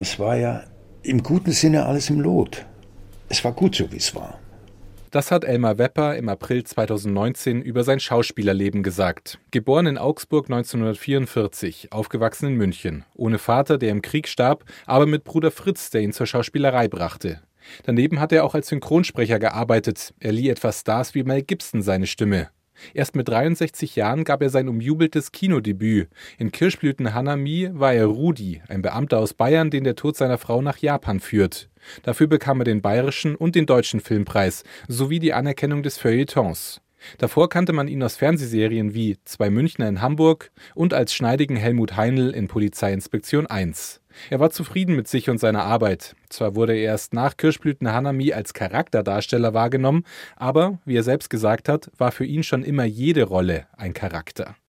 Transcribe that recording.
Es war ja im guten Sinne alles im Lot. Es war gut so, wie es war. Das hat Elmar Wepper im April 2019 über sein Schauspielerleben gesagt. Geboren in Augsburg 1944, aufgewachsen in München. Ohne Vater, der im Krieg starb, aber mit Bruder Fritz, der ihn zur Schauspielerei brachte. Daneben hat er auch als Synchronsprecher gearbeitet. Er lieh etwa Stars wie Mel Gibson seine Stimme. Erst mit 63 Jahren gab er sein umjubeltes Kinodebüt. In Kirschblüten Hanami war er Rudi, ein Beamter aus Bayern, den der Tod seiner Frau nach Japan führt. Dafür bekam er den Bayerischen und den Deutschen Filmpreis sowie die Anerkennung des Feuilletons. Davor kannte man ihn aus Fernsehserien wie Zwei Münchner in Hamburg und als schneidigen Helmut Heinl in Polizeiinspektion 1. Er war zufrieden mit sich und seiner Arbeit. Zwar wurde er erst nach Kirschblüten Hanami als Charakterdarsteller wahrgenommen, aber, wie er selbst gesagt hat, war für ihn schon immer jede Rolle ein Charakter.